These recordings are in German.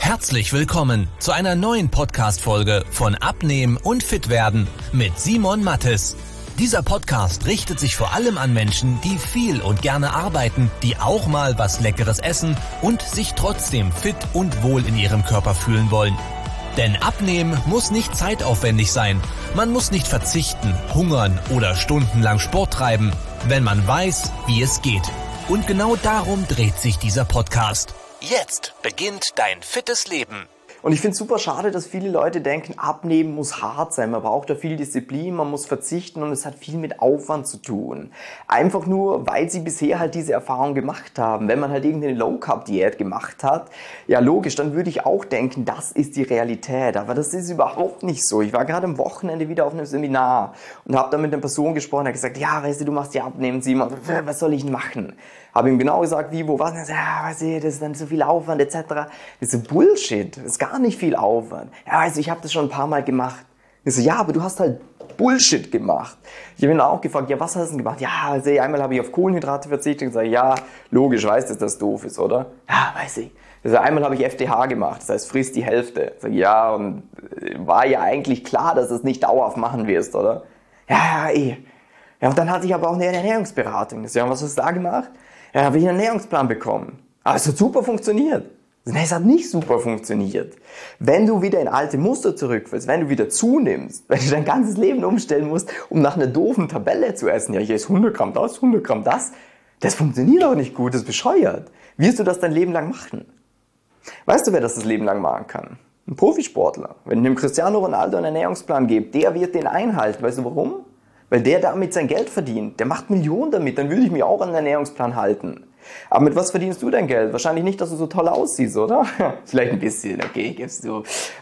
Herzlich willkommen zu einer neuen Podcast-Folge von Abnehmen und Fitwerden mit Simon Mattes. Dieser Podcast richtet sich vor allem an Menschen, die viel und gerne arbeiten, die auch mal was Leckeres essen und sich trotzdem fit und wohl in ihrem Körper fühlen wollen. Denn Abnehmen muss nicht zeitaufwendig sein. Man muss nicht verzichten, hungern oder stundenlang Sport treiben, wenn man weiß, wie es geht. Und genau darum dreht sich dieser Podcast. Jetzt beginnt dein fittes Leben. Und ich finde es super schade, dass viele Leute denken, Abnehmen muss hart sein. Man braucht da viel Disziplin, man muss verzichten und es hat viel mit Aufwand zu tun. Einfach nur, weil sie bisher halt diese Erfahrung gemacht haben. Wenn man halt irgendeine Low-Carb-Diät gemacht hat, ja logisch, dann würde ich auch denken, das ist die Realität. Aber das ist überhaupt nicht so. Ich war gerade am Wochenende wieder auf einem Seminar und habe da mit einer Person gesprochen, die hat gesagt, ja, weißt du machst ja Abnehmen, Simon, was soll ich denn machen? Habe ihm genau gesagt, wie, wo, was. Und er sagt, ja, weißt du, das ist dann so viel Aufwand etc. Das ist so Bullshit, das ist gar nicht viel Aufwand. Ja, weißt du, ich habe das schon ein paar Mal gemacht. Ich so, ja, aber du hast halt Bullshit gemacht. Ich habe ihn auch gefragt, ja, was hast du denn gemacht? Ja, also einmal habe ich auf Kohlenhydrate verzichtet und gesagt, ja, logisch, weißt du, dass das doof ist, oder? Ja, weiß ich. Also einmal habe ich FDH gemacht, das heißt, frisst die Hälfte. Ich sage, ja, und war ja eigentlich klar, dass du es nicht dauerhaft machen wirst, oder? Ja, eh. Ja, und dann hatte ich aber auch eine Ernährungsberatung. Ich sage, ja, was hast du da gemacht? Ja, habe ich einen Ernährungsplan bekommen. Aber es hat super funktioniert. Nein, es hat nicht super funktioniert. Wenn du wieder in alte Muster zurückfällst, wenn du wieder zunimmst, wenn du dein ganzes Leben umstellen musst, um nach einer doofen Tabelle zu essen, ja, ich esse 100 Gramm das, 100 Gramm das funktioniert auch nicht gut, das ist bescheuert. Wirst du das dein Leben lang machen? Weißt du, wer das Leben lang machen kann? Ein Profisportler. Wenn ich dem Cristiano Ronaldo einen Ernährungsplan gebe, der wird den einhalten. Weißt du warum? Weil der damit sein Geld verdient. Der macht Millionen damit, dann würde ich mich auch an den Ernährungsplan halten. Aber mit was verdienst du dein Geld? Wahrscheinlich nicht, dass du so toll aussiehst, oder? Vielleicht ein bisschen, okay, gibst du.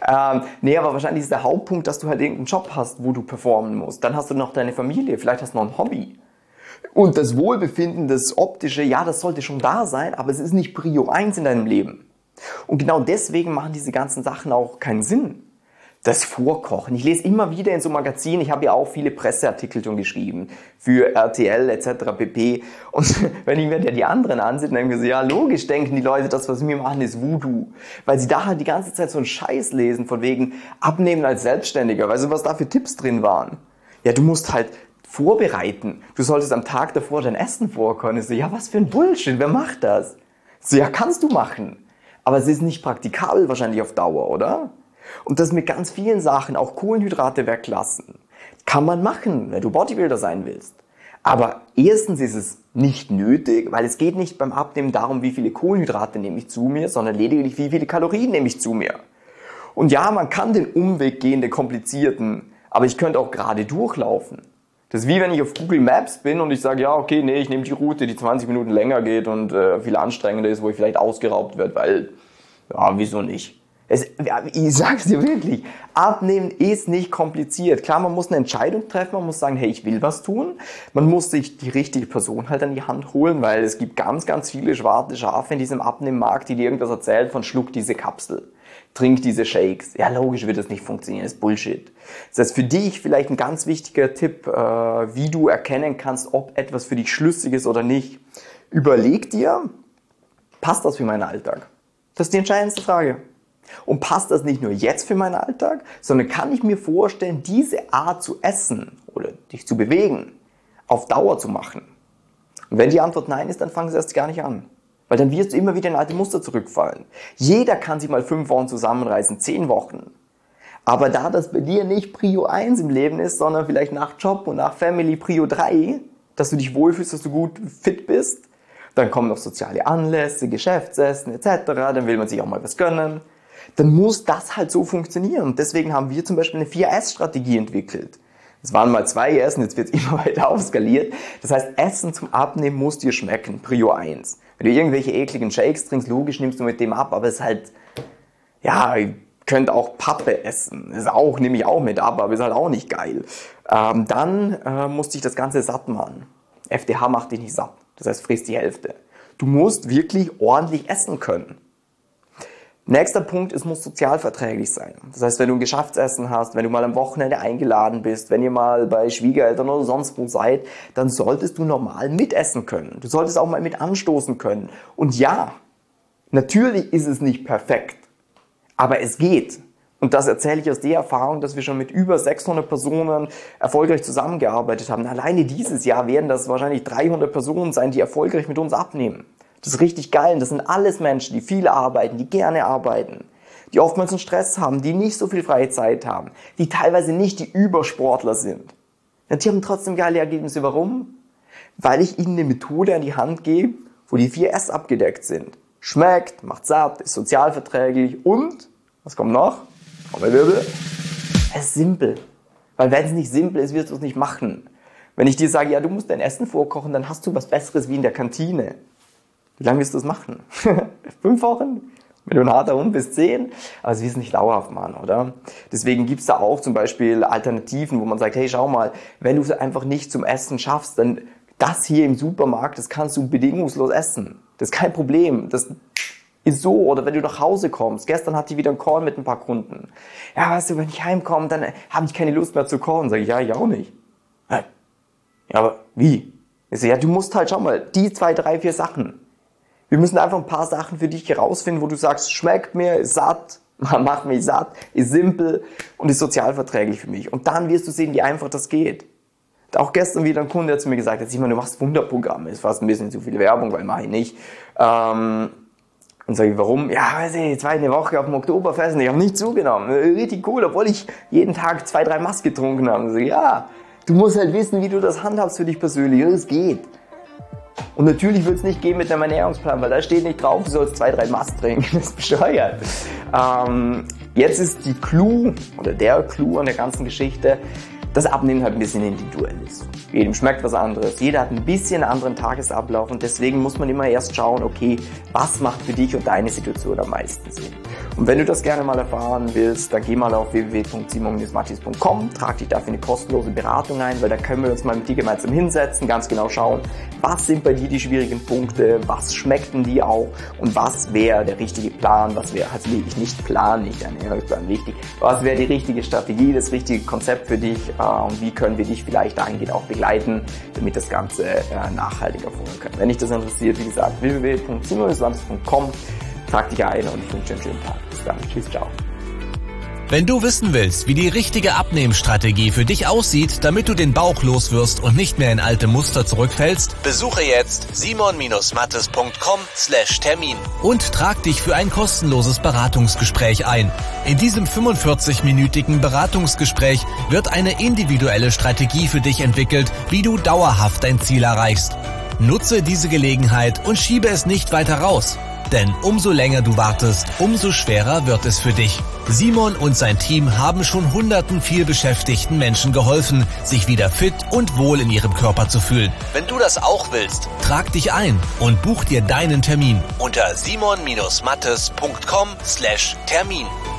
Nee, aber wahrscheinlich ist der Hauptpunkt, dass du halt irgendeinen Job hast, wo du performen musst. Dann hast du noch deine Familie, vielleicht hast du noch ein Hobby. Und das Wohlbefinden, das Optische, ja, das sollte schon da sein, aber es ist nicht Prio 1 in deinem Leben. Und genau deswegen machen diese ganzen Sachen auch keinen Sinn. Das Vorkochen. Ich lese immer wieder in so Magazinen, ich habe ja auch viele Presseartikel schon geschrieben für RTL etc. pp. Und wenn ich mir die anderen ansehe, dann denke ich so, ja logisch denken die Leute, das was wir machen ist Voodoo. Weil sie da halt die ganze Zeit so einen Scheiß lesen von wegen Abnehmen als Selbstständiger. Weißt du, was da für Tipps drin waren? Ja, du musst halt vorbereiten. Du solltest am Tag davor dein Essen vorkochen. Ich so, ja was für ein Bullshit, wer macht das? Ich so, ja kannst du machen. Aber es ist nicht praktikabel wahrscheinlich auf Dauer, oder? Und das mit ganz vielen Sachen, auch Kohlenhydrate weglassen, kann man machen, wenn du Bodybuilder sein willst. Aber erstens ist es nicht nötig, weil es geht nicht beim Abnehmen darum, wie viele Kohlenhydrate nehme ich zu mir, sondern lediglich, wie viele Kalorien nehme ich zu mir. Und ja, man kann den Umweg gehen, den komplizierten, aber ich könnte auch gerade durchlaufen. Das ist wie wenn ich auf Google Maps bin und ich sage, ja, okay, nee, ich nehme die Route, die 20 Minuten länger geht und viel anstrengender ist, wo ich vielleicht ausgeraubt werde, weil, ja, wieso nicht? Ich sag's dir wirklich, Abnehmen ist nicht kompliziert. Klar, man muss eine Entscheidung treffen, man muss sagen, hey, ich will was tun. Man muss sich die richtige Person halt an die Hand holen, weil es gibt ganz, ganz viele schwarze Schafe in diesem Abnehmmarkt, die dir irgendwas erzählen von schluck diese Kapsel, trink diese Shakes. Ja, logisch wird das nicht funktionieren, das ist Bullshit. Das heißt, für dich vielleicht ein ganz wichtiger Tipp, wie du erkennen kannst, ob etwas für dich schlüssig ist oder nicht. Überleg dir, passt das für meinen Alltag? Das ist die entscheidendste Frage. Und passt das nicht nur jetzt für meinen Alltag, sondern kann ich mir vorstellen, diese Art zu essen oder dich zu bewegen, auf Dauer zu machen? Und wenn die Antwort nein ist, dann fang es erst gar nicht an. Weil dann wirst du immer wieder in alte Muster zurückfallen. Jeder kann sich mal 5 Wochen zusammenreißen, 10 Wochen. Aber da das bei dir nicht Prio 1 im Leben ist, sondern vielleicht nach Job und nach Family Prio 3, dass du dich wohlfühlst, dass du gut fit bist, dann kommen noch soziale Anlässe, Geschäftsessen etc., dann will man sich auch mal was gönnen. Dann muss das halt so funktionieren. Und deswegen haben wir zum Beispiel eine 4S-Strategie entwickelt. Es waren mal 2 Essen, jetzt wird es immer weiter aufskaliert. Das heißt, Essen zum Abnehmen muss dir schmecken, Prio 1. Wenn du irgendwelche ekligen Shakes trinkst, logisch nimmst du mit dem ab, aber es ist halt, ja, ihr könnt auch Pappe essen. Das ist auch, nehme ich auch mit ab, aber ist halt auch nicht geil. Dann muss dich das Ganze satt machen. FDH macht dich nicht satt. Das heißt, frisst die Hälfte. Du musst wirklich ordentlich essen können. Nächster Punkt, es muss sozialverträglich sein. Das heißt, wenn du ein Geschäftsessen hast, wenn du mal am Wochenende eingeladen bist, wenn ihr mal bei Schwiegereltern oder sonst wo seid, dann solltest du normal mitessen können. Du solltest auch mal mit anstoßen können. Und ja, natürlich ist es nicht perfekt. Aber es geht. Und das erzähle ich aus der Erfahrung, dass wir schon mit über 600 Personen erfolgreich zusammengearbeitet haben. Alleine dieses Jahr werden das wahrscheinlich 300 Personen sein, die erfolgreich mit uns abnehmen. Das ist richtig geil. Und das sind alles Menschen, die viel arbeiten, die gerne arbeiten, die oftmals einen Stress haben, die nicht so viel freie Zeit haben, die teilweise nicht die Übersportler sind. Und die haben trotzdem geile Ergebnisse. Warum? Weil ich ihnen eine Methode an die Hand gebe, wo die 4 S abgedeckt sind. Schmeckt, macht satt, ist sozialverträglich und, was kommt noch? Es ist simpel. Weil wenn es nicht simpel ist, wirst du es nicht machen. Wenn ich dir sage, ja, du musst dein Essen vorkochen, dann hast du was Besseres wie in der Kantine. Wie lange wirst du es machen? 5 Wochen? Wenn du ein harter Hund bist, 10? Aber es wirst nicht dauerhaft machen, oder? Deswegen gibt es da auch zum Beispiel Alternativen, wo man sagt, hey, schau mal, wenn du es einfach nicht zum Essen schaffst, dann das hier im Supermarkt, das kannst du bedingungslos essen. Das ist kein Problem. Das ist so. Oder wenn du nach Hause kommst. Gestern hatte ich wieder einen Call mit ein paar Kunden. Ja, weißt du, wenn ich heimkomme, dann habe ich keine Lust mehr zu callen. Sag ich, ja, ich auch nicht. Ja, aber wie? Ich sage, ja, du musst halt, schau mal, die 2, 3, 4 Sachen. Wir müssen einfach ein paar Sachen für dich herausfinden, wo du sagst, schmeckt mir, ist satt, macht mich satt, ist simpel und ist sozialverträglich für mich. Und dann wirst du sehen, wie einfach das geht. Auch gestern wieder ein Kunde hat zu mir gesagt, jetzt Simon, du machst Wunderprogramme. Ist fast ein bisschen zu viel Werbung, weil mache ich nicht. Und sage ich, warum? Ja, weiß ich, 2. Woche auf dem Oktoberfest und ich habe nicht zugenommen. Richtig cool, obwohl ich jeden Tag 2, 3 Maß getrunken habe. Und sage ich, ja, du musst halt wissen, wie du das handhabst für dich persönlich. Ja, es geht. Und natürlich wird es nicht gehen mit einem Ernährungsplan, weil da steht nicht drauf, du sollst 2, 3 Maß trinken. Das ist bescheuert. Jetzt ist die Clou, oder der Clou an der ganzen Geschichte, das Abnehmen halt ein bisschen individuell ist. Jedem schmeckt was anderes. Jeder hat ein bisschen einen anderen Tagesablauf und deswegen muss man immer erst schauen, okay, was macht für dich und deine Situation am meisten Sinn. Und wenn du das gerne mal erfahren willst, dann geh mal auf www.simon-mattis.com, trag dich dafür eine kostenlose Beratung ein, weil da können wir uns mal mit dir gemeinsam hinsetzen, ganz genau schauen, was sind bei dir die schwierigen Punkte, was schmeckt denn dir auch und was wäre der richtige Plan, was wäre, also wirklich nicht Plan, nicht Ernährungsplan, wichtig, was wäre die richtige Strategie, das richtige Konzept für dich und wie können wir dich vielleicht dahingehend auch begleiten, damit das Ganze nachhaltiger erfolgen kann. Wenn dich das interessiert, wie gesagt, www.simon-mattis.com, trag dich ein und ich wünsche dir einen schönen Tag. Bis dann. Tschüss, ciao. Wenn du wissen willst, wie die richtige Abnehmstrategie für dich aussieht, damit du den Bauch loswirst und nicht mehr in alte Muster zurückfällst, besuche jetzt simon-mattes.com/Termin und trag dich für ein kostenloses Beratungsgespräch ein. In diesem 45-minütigen Beratungsgespräch wird eine individuelle Strategie für dich entwickelt, wie du dauerhaft dein Ziel erreichst. Nutze diese Gelegenheit und schiebe es nicht weiter raus. Denn umso länger du wartest, umso schwerer wird es für dich. Simon und sein Team haben schon hunderten vielbeschäftigten Menschen geholfen, sich wieder fit und wohl in ihrem Körper zu fühlen. Wenn du das auch willst, trag dich ein und buch dir deinen Termin unter simon-mattes.com/Termin.